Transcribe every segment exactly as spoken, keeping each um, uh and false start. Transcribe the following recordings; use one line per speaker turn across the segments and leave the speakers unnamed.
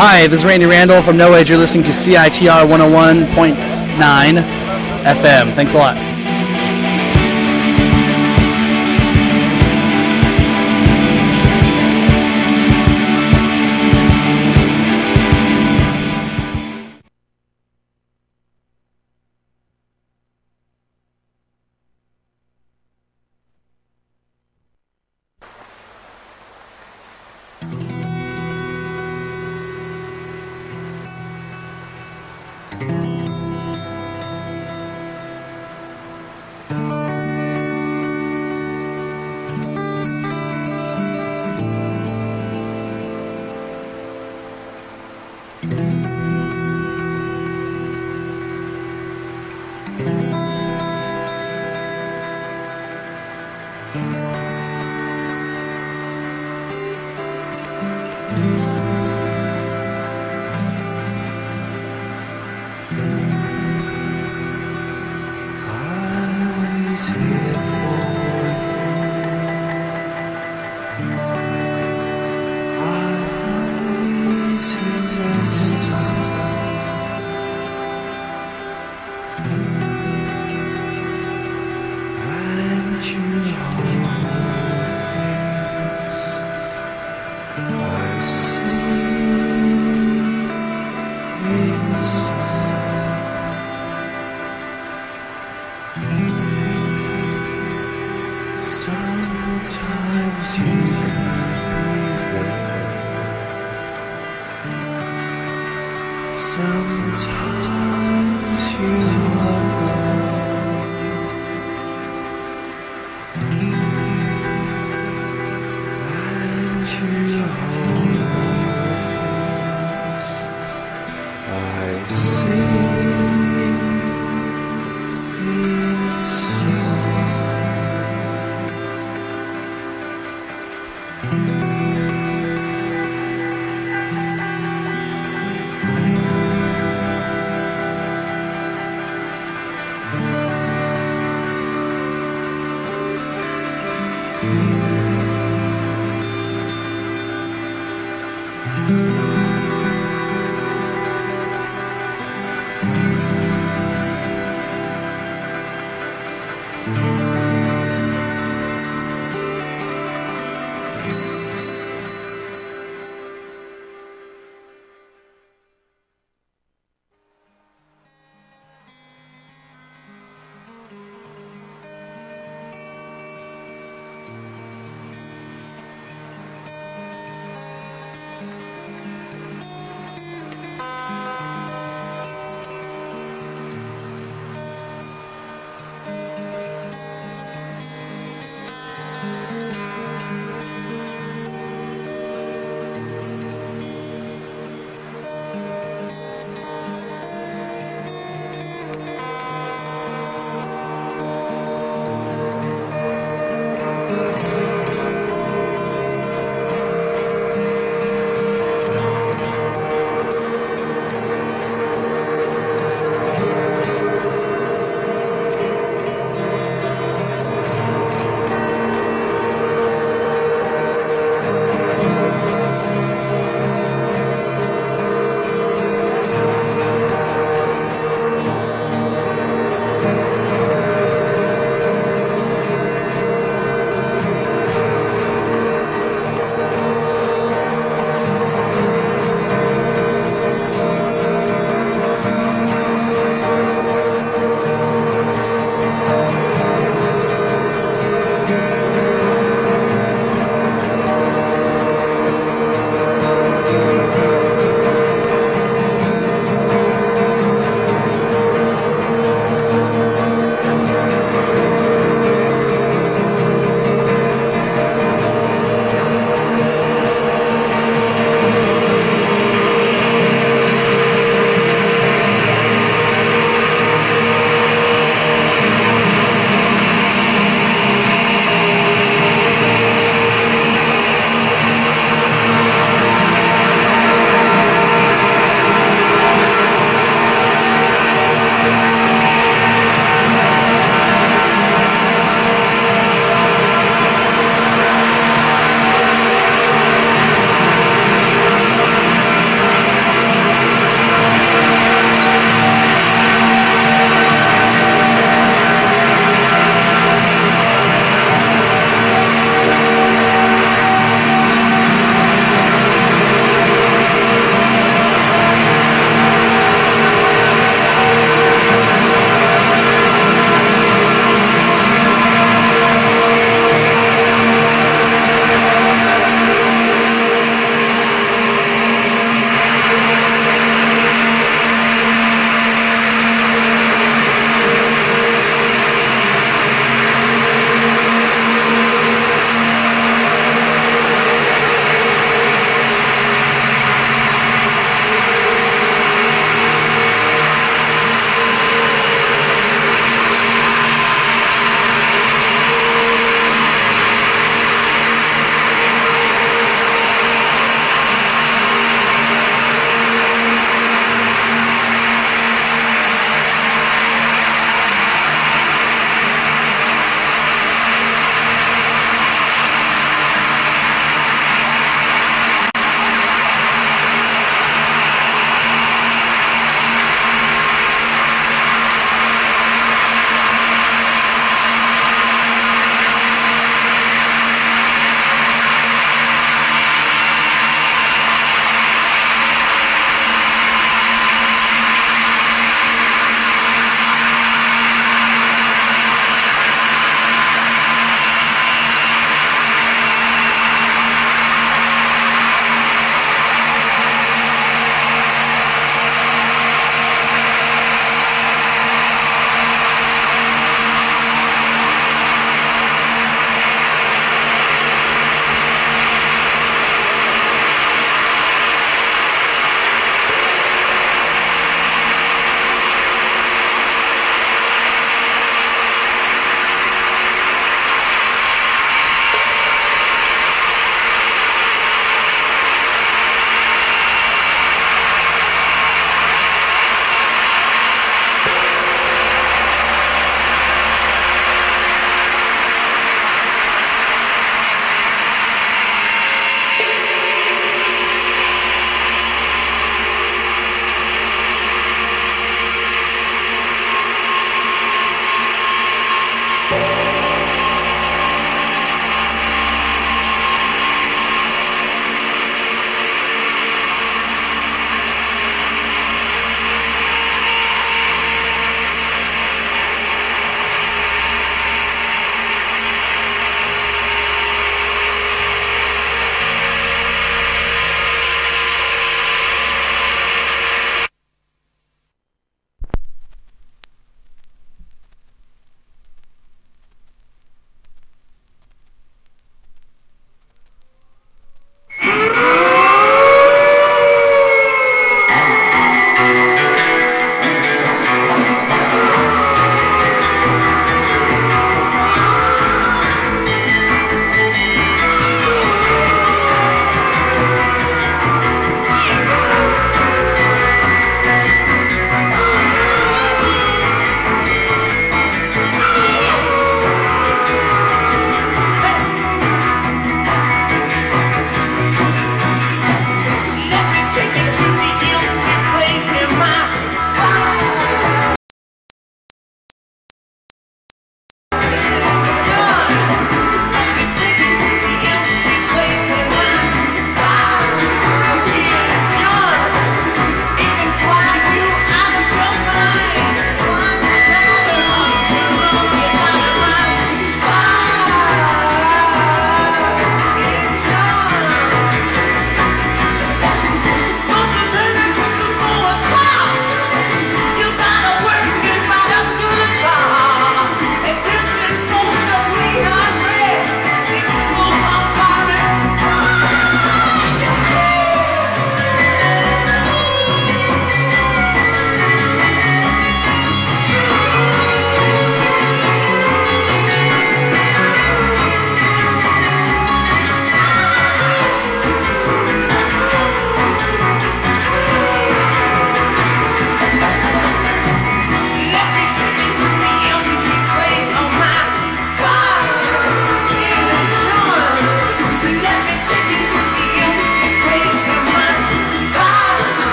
Hi, this is Randy Randall from No Age. You're listening to C I T R one oh one point nine F M. Thanks a lot.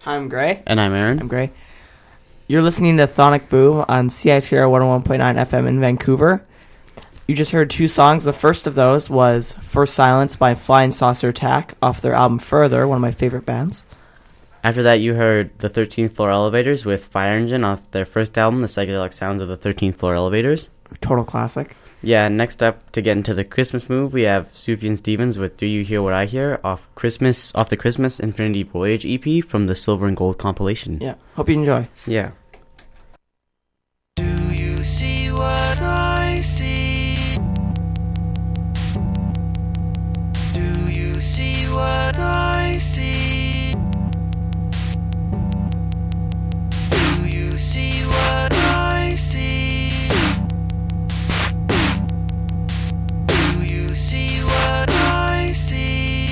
Hi, I'm Gray.
And I'm Aaron.
I'm Gray. You're listening to Thonic Boom on C I T R one oh one point nine F M in Vancouver. You just heard two songs. The first of those was First Silence by Flying Saucer Attack off their album Further, one of my favorite bands.
After that, you heard the thirteenth Floor Elevators with Fire Engine off their first album, The Psychedelic Sounds of the thirteenth Floor Elevators.
Total classic.
Yeah, next up, to get into the Christmas move, we have Sufjan Stevens with Do You Hear What I Hear off Christmas, off the Christmas Infinity Voyage E P from the Silver and Gold compilation.
Yeah, hope you enjoy.
Yeah.
Do you see what I see? Do you see what I see? Do you see what I see? Do you see what I see?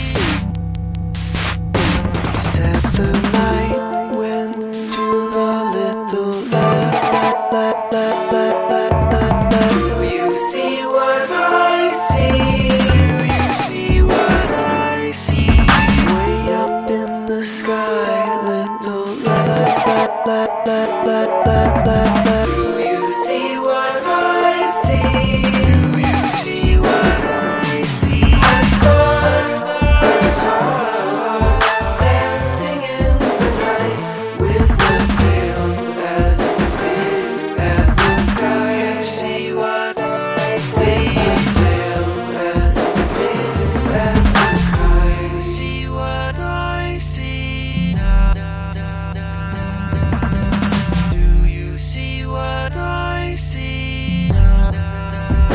Said the night went through the little let, let, let, let, let, let, let. Do you see what I see? Do you see what I see? Way up in the sky, little let, let, let, let, let, let, let, let. Do you see what I see? Do you see what I see? Stars, stars, stars, dancing in the night with the tail as big as the sky. You see what I see? Tail as big as the sky. You see what I see? Do you see what I see?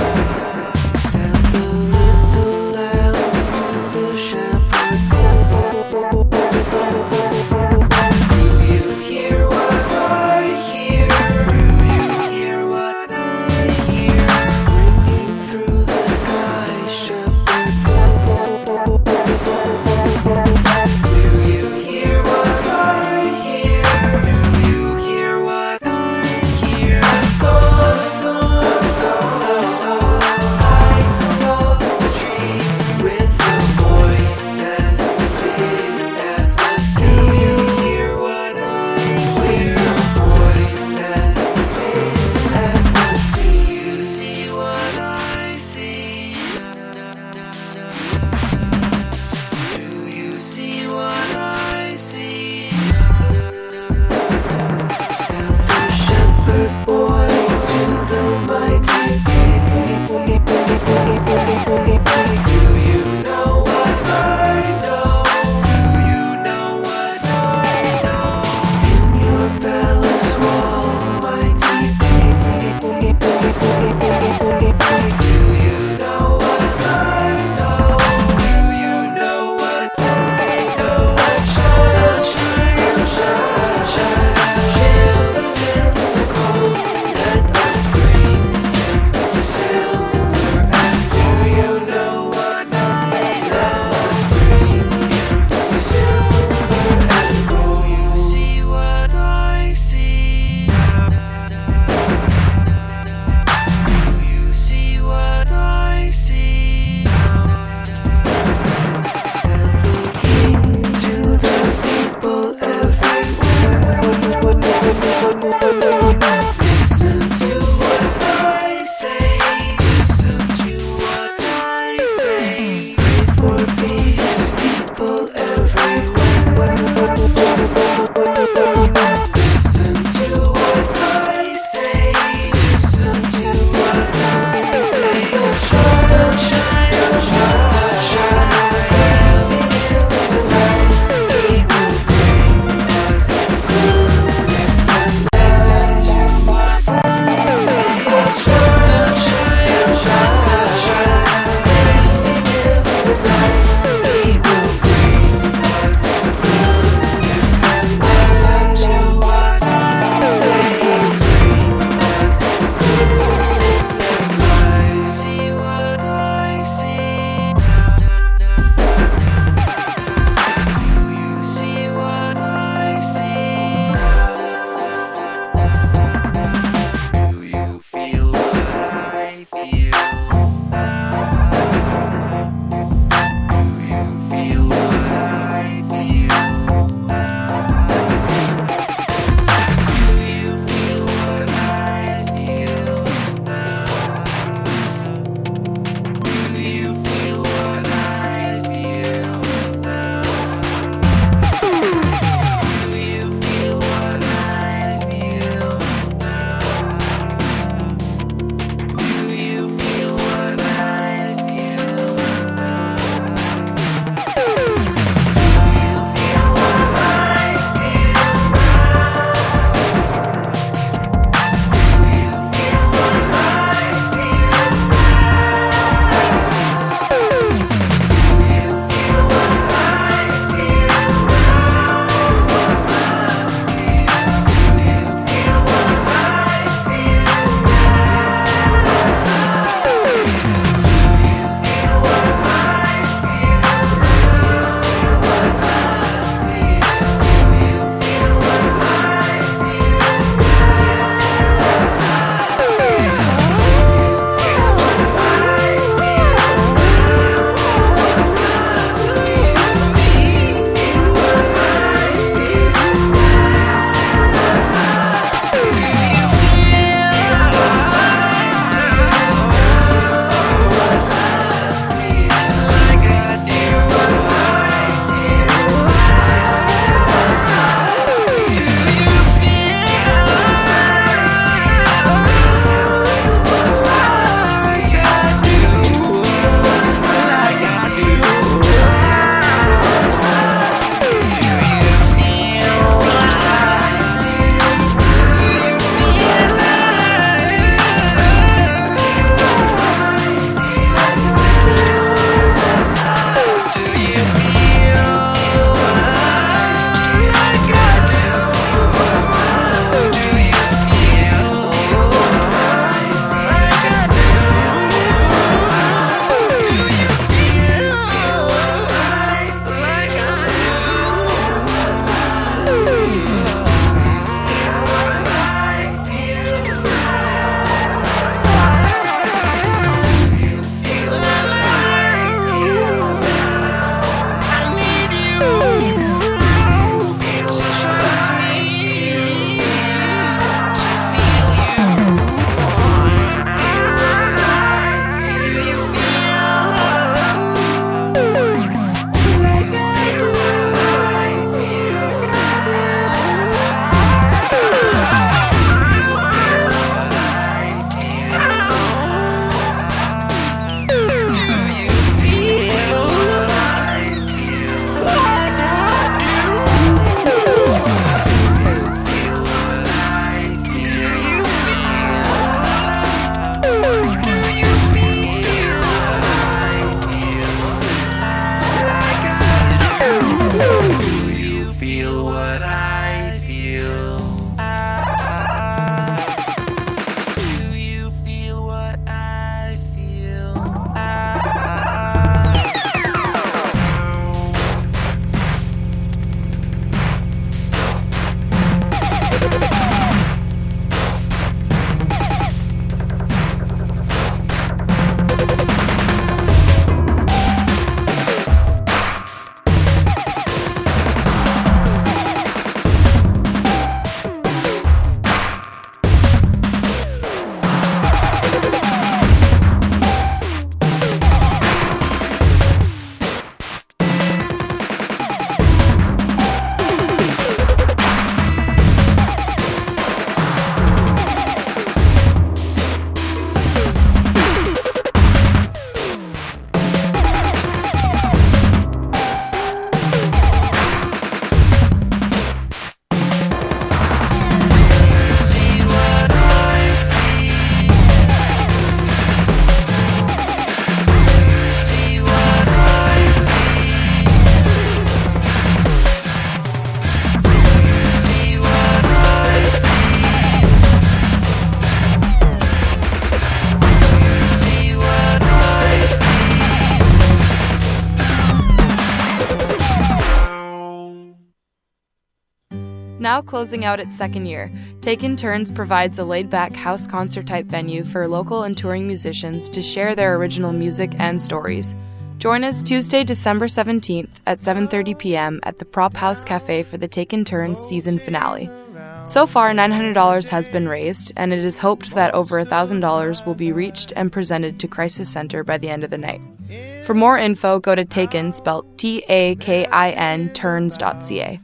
Now closing out its second year, Taken Turns provides a laid-back house concert-type venue for local and touring musicians to share their original music and stories. Join us Tuesday, December seventeenth at seven thirty p.m. at the Prop House Cafe for the Taken Turns season finale. So far, nine hundred dollars has been raised, and it is hoped that over one thousand dollars will be reached and presented to Crisis Center by the end of the night. For more info, go to Taken, spelled T A K I N, turns dot c a.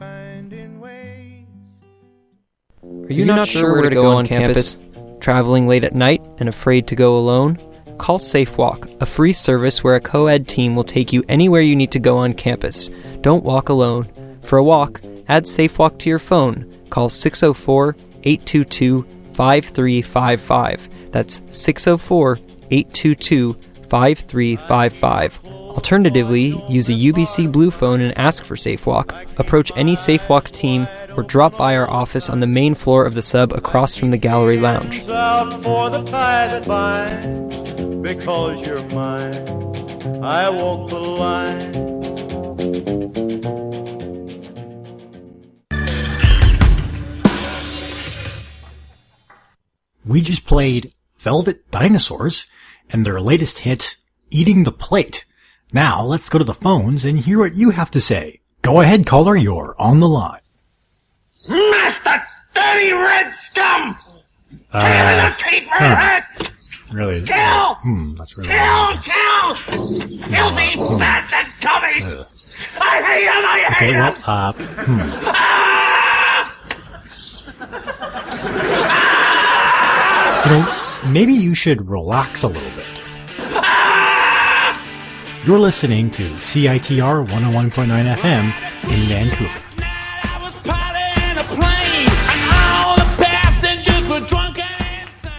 Are you not sure where to go on campus? Traveling late at night and afraid to go alone? Call SafeWalk, a free service where a co-ed team will take you anywhere you need to go on campus. Don't walk alone. For a walk, add SafeWalk to your phone. Call six oh four, eight two two, five three five five. That's six oh four, eight two two, five three five five. Alternatively, use a U B C Blue phone and ask for SafeWalk. Approach any SafeWalk team or drop by our office on the main floor of the sub across from the gallery lounge.
Out for the tie that binds, because you're mine, I walk the line.
We just played Velvet Dinosaurs and their latest hit, Eating the Plate. Now let's go to the phones and hear what you have to say. Go ahead, caller, you're on the line.
Master dirty red scum!
Uh,
Tear the teeth for
huh.
hurts!
Really?
Kill!
Hmm, that's really
Kill! Kill! Filthy
Hmm.
bastard Tommies!
Uh,
I hate them! I hate
okay, well,
them!
uh, hmm.
Ah!
You know, maybe you should relax a little bit. You're listening to C I T R one oh one point nine F M in Vancouver.
I was piloting a plane, and all the passengers were drunk and insane.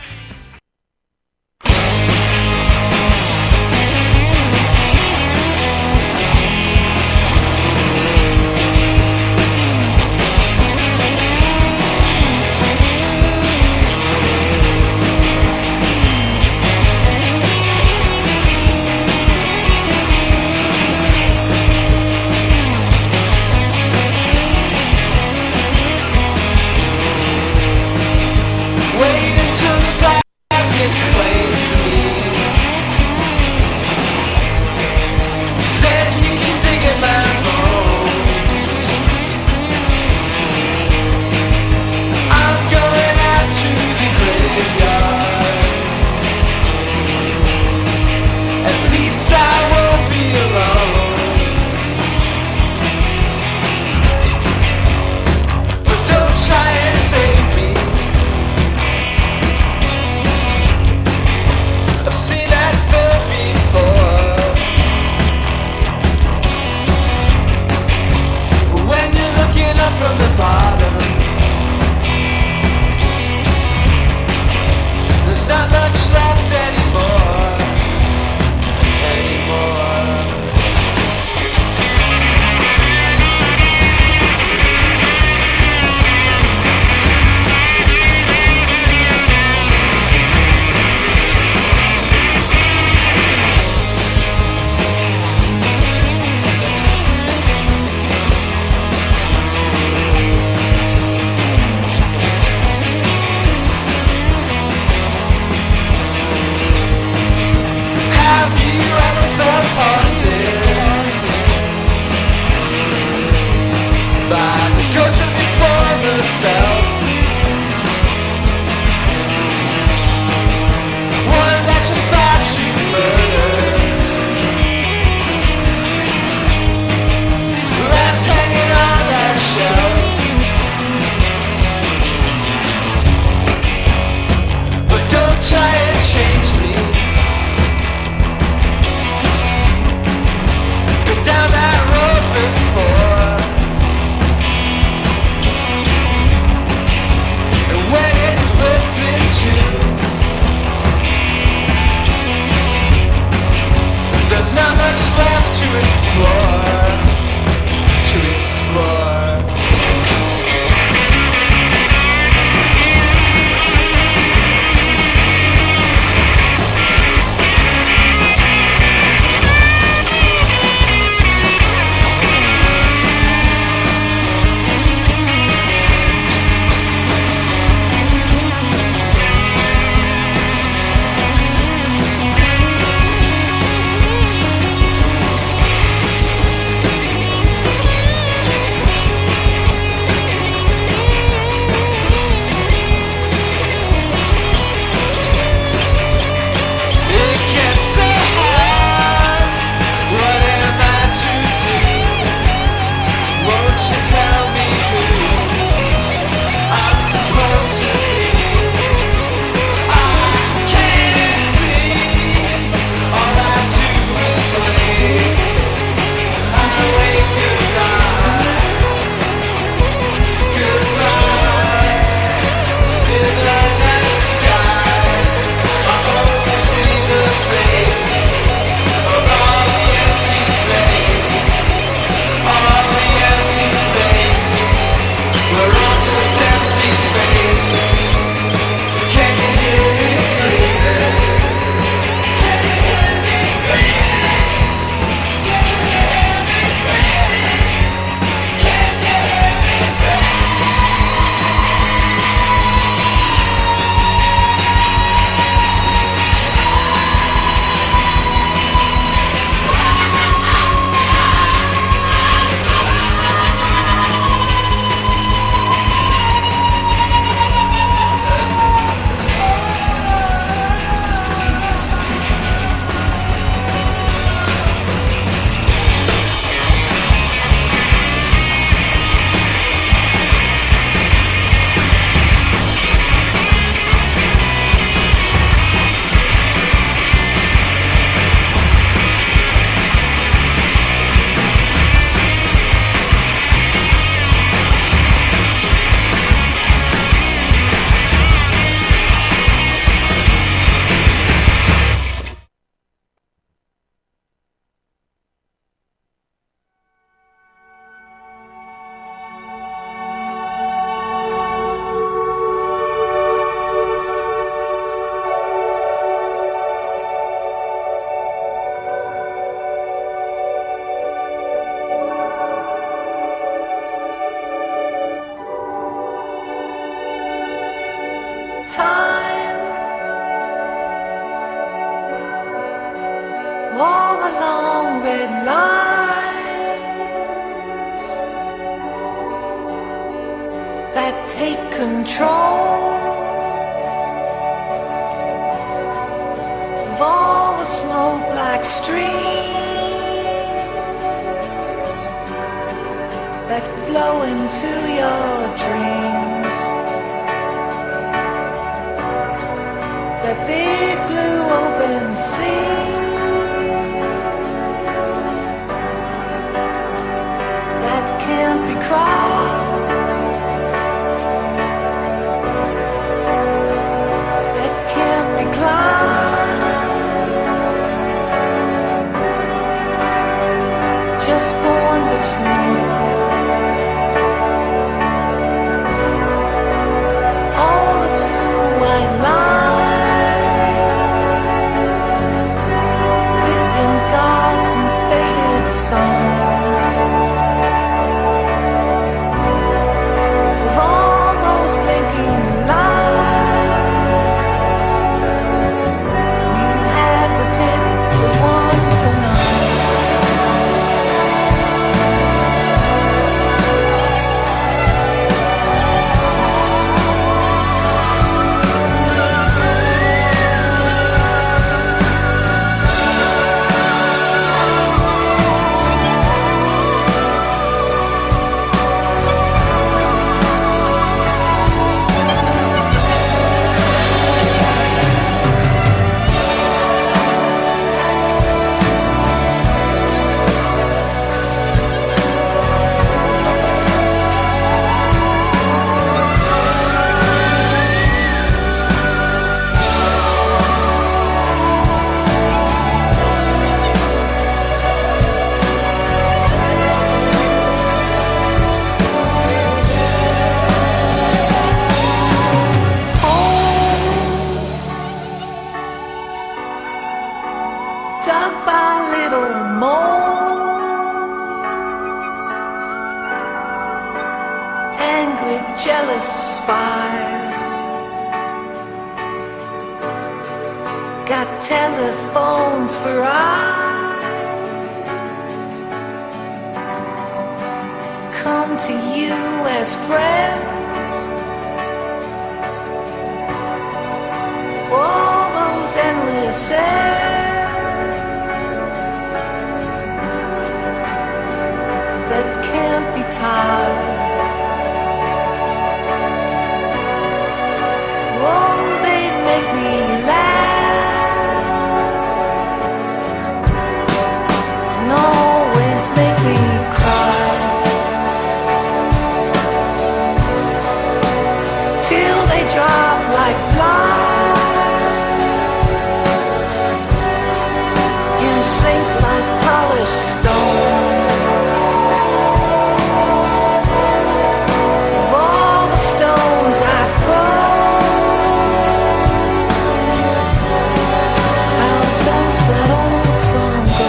yourself. One that you thought you murdered, left hanging on that shelf. But don't try and change me. Been down that road before, and when it splits in two, there's not much left to explore, to explore. It gets so hard. What am I to do? Won't you tell me who I'm supposed to be? I can't see. All I do is wait. I wait goodbye, goodbye. In the night sky, I only see the face of all the empty space, all the empty space. We're all just empty space. Can you hear me screaming? Can you hear me screaming? Can you hear me screaming? Can you hear me screaming? Time, all the long red lines that take control of all the smoke like streams that flow into your dreams. The big blue open sea that can't be crossed, that can't be climbed, just born between ugly, jealous spies. Got telephones for eyes. Come to you as friends. All those endless ends that can't be tied. Oh, they make me laugh and always make me cry, till they drop like flies and sink like polished stones. Of all the stones I throw, how does that old song go?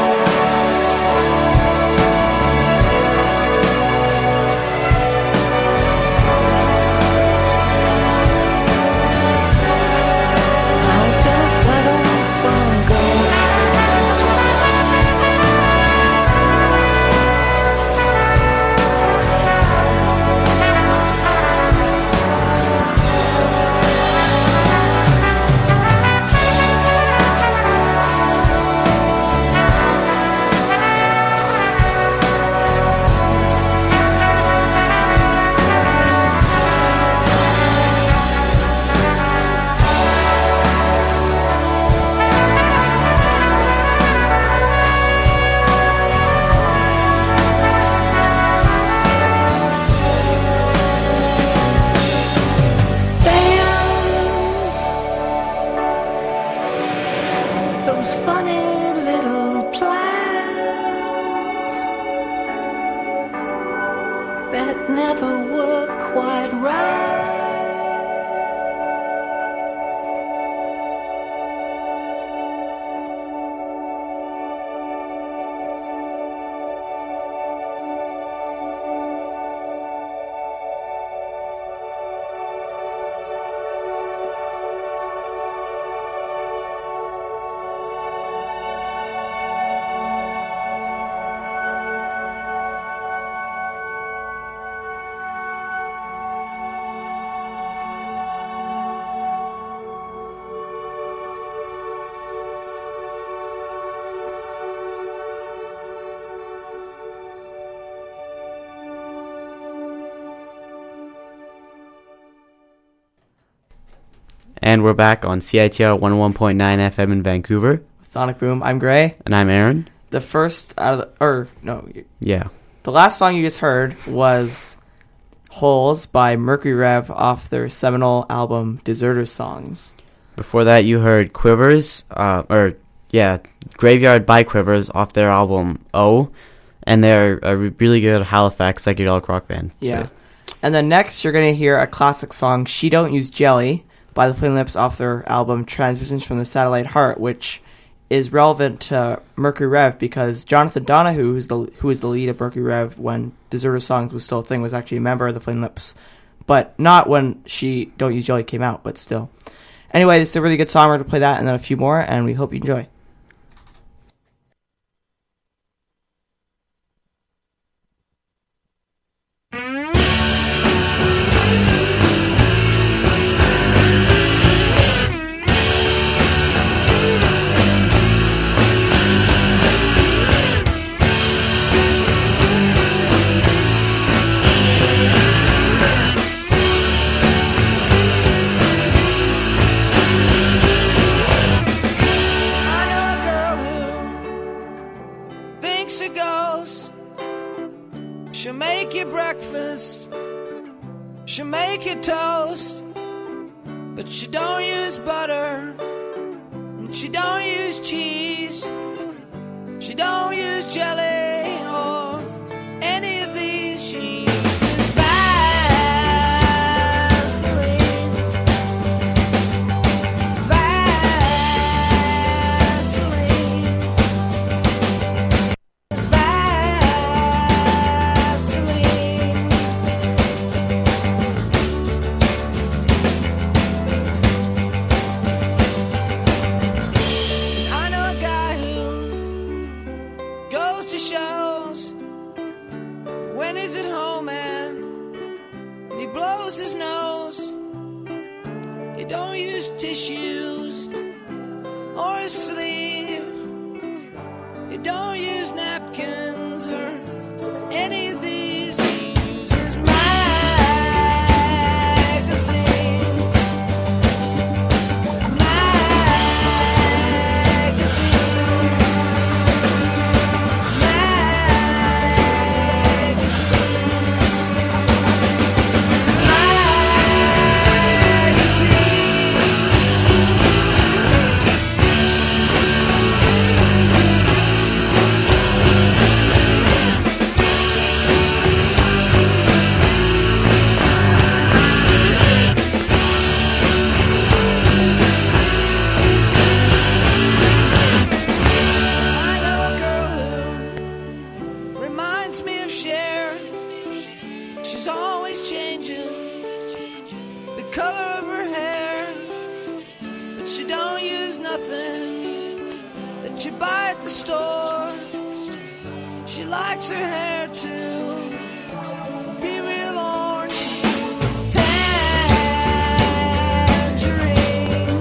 How does that old song go? Bands, those funny little plans that never work quite right.
And we're back on C I T R one oh one point nine F M in Vancouver.
Sonic Boom. I'm Gray.
And I'm Aaron.
The first out of the, or no,
Yeah.
the last song you just heard was Holes by Mercury Rev off their seminal album Deserter Songs.
Before that, you heard Quivers, uh, or yeah, Graveyard by Quivers off their album O, and they're a re- really good Halifax psychedelic rock band.
Yeah.
So-
And then next, you're going to hear a classic song, She Don't Use Jelly, by the Flaming Lips off their album Transmissions from the Satellite Heart, which is relevant to Mercury Rev because Jonathan Donahue, who's the, who was the lead of Mercury Rev when Deserter Songs was still a thing, was actually a member of the Flaming Lips. But not when She Don't Use Jelly came out, but still. Anyway, this is a really good song. We're going to play that and then a few more, and we hope you enjoy.
She'll make you breakfast, she'll make you toast, but she don't use butter, and she don't use cheese, she don't use jelly or any of these. She uses Vaseline, Vaseline, Vaseline. and he blows his nose. He don't use tissues or a sleeve. He don't use napkins or any of these. He uses magazines. She's always changing the color of her hair, but she don't use nothing that you buy at the store. She likes her hair to be real orange. She uses tangerines.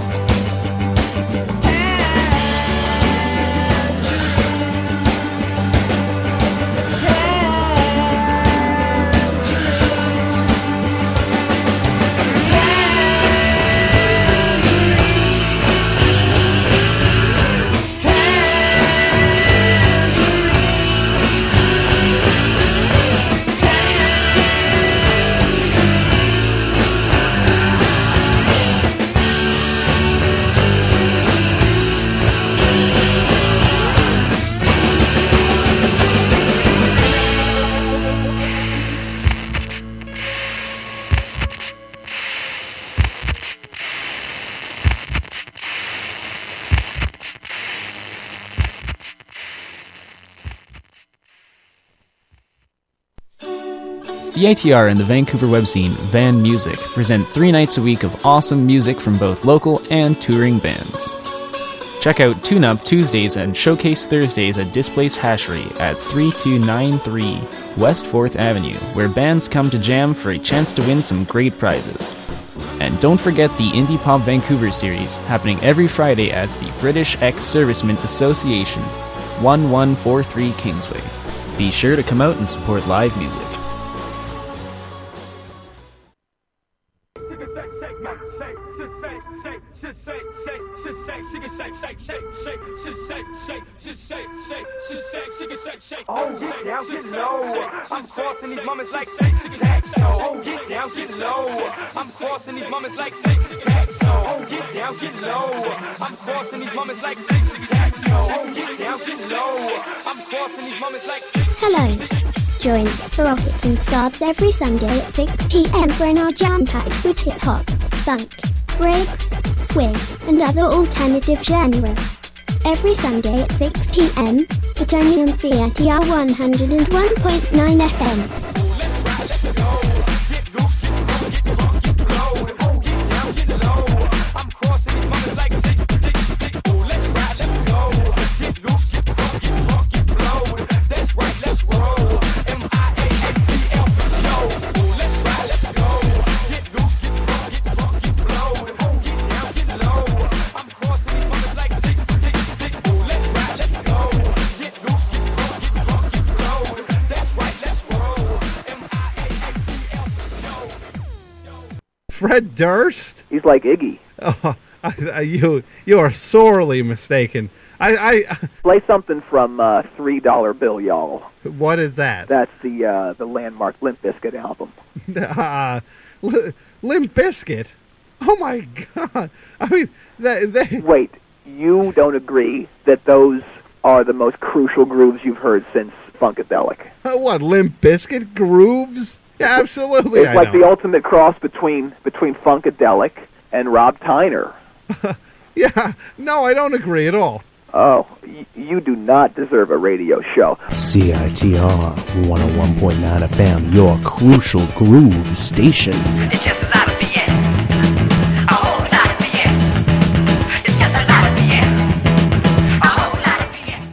C I T R and the Vancouver web scene, Van Music, present three nights a week of awesome music from both local and touring bands. Check out Tune Up Tuesdays and Showcase Thursdays at Displace Hashery at thirty-two ninety-three West fourth Avenue, where bands come to jam for a chance to win some great prizes. And don't forget the Indie Pop Vancouver series, happening every Friday at the British Ex-Servicemen Association, eleven forty-three Kingsway. Be sure to come out and support live music.
Oh, get down, get low. I'm crossing these moments like tic-tac-toe. Oh, get down, get low. I'm crossing these moments like tic-tac-toe. Oh, get down, get low. I'm crossing these moments like tic-tac-toe. Oh, get down, get low. I'm crossing these moments like tic-tac-toe.
Hello. Join us for Rocket and Starbs every Sunday at six p.m. for an hour jam-packed with hip-hop, funk, breaks, swing, and other alternative genres. Every Sunday at six p.m, but only on C I T R one oh one point nine F M.
Fred Durst?
He's like Iggy.
Oh, I, I, you you are sorely mistaken. I, I
play something from uh, Three Dollar Bill, y'all.
What is that?
That's the uh, the landmark Limp Bizkit album.
uh, L- Limp Bizkit? Oh my God! I mean, they, they...
Wait, you don't agree that those are the most crucial grooves you've heard since Funkadelic?
Uh, what, Limp Bizkit grooves? Yeah, absolutely.
It's
I
like
know.
the ultimate cross between between Funkadelic and Rob Tyner.
Yeah, no, I don't agree at all.
Oh, y- you do not deserve a radio show.
C I T R one oh one point nine F M, your crucial groove station.
It's just a lot of B S. A whole lot of B S. It's just a lot of B S. A whole lot of B S.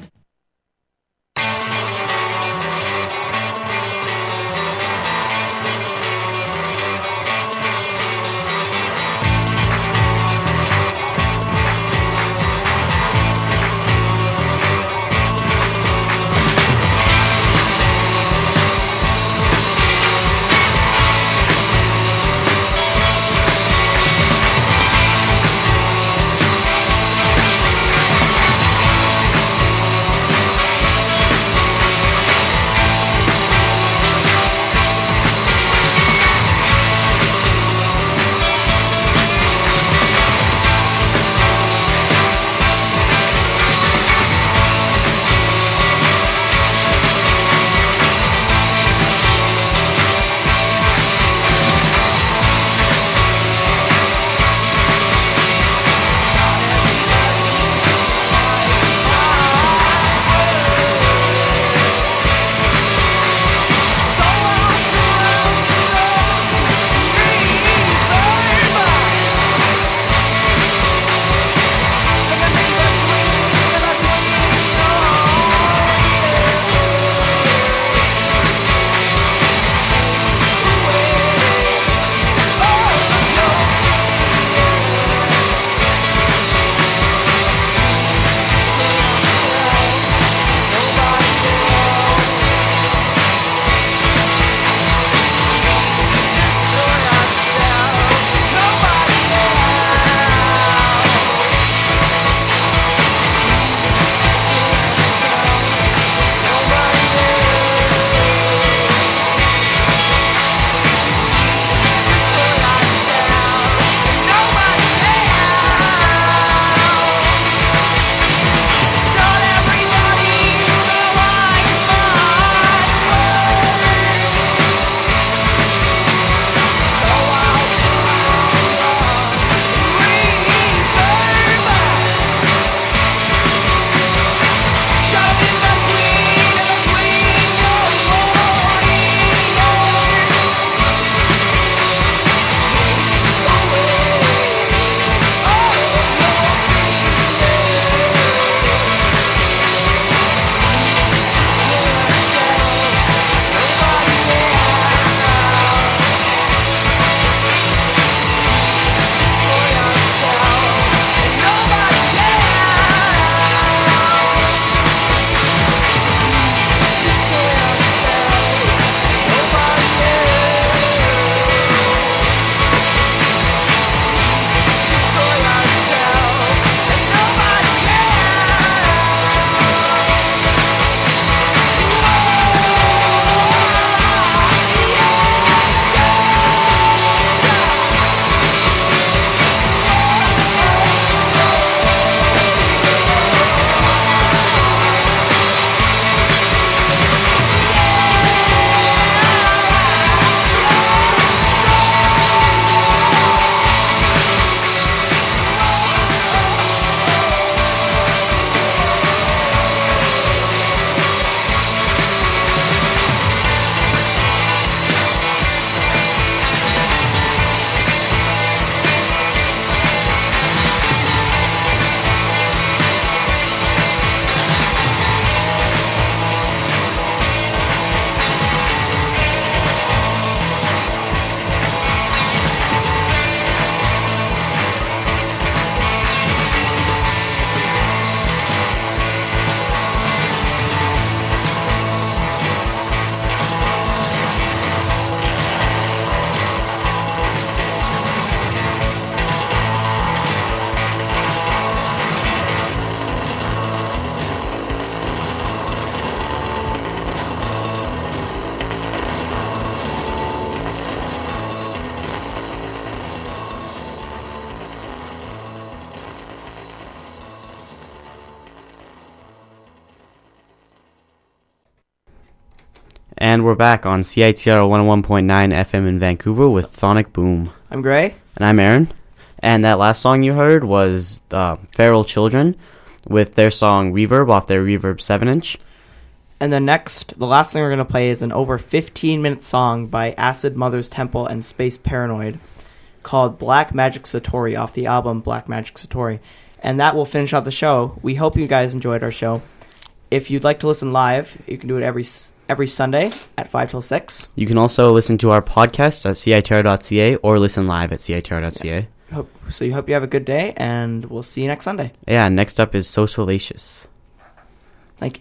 And we're back on C I T R one oh one point nine F M in Vancouver with Sonic Boom.
I'm Gray.
And I'm Aaron. And that last song you heard was uh, Feral Children with their song Reverb off their Reverb seven inch.
And then next, the last thing we're going to play is an over fifteen minute song by Acid Mother's Temple and Space Paranoid called Black Magic Satori off the album Black Magic Satori. And that will finish off the show. We hope you guys enjoyed our show. If you'd like to listen live, you can do it every every Sunday at five till six.
You can also listen to our podcast at C I T R dot C A or listen live at C I T R dot C A.
Yeah. Hope, so you hope you have a good day, and we'll see you next Sunday.
Yeah, next up is Socialacious.
Thank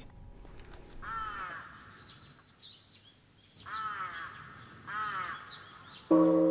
you.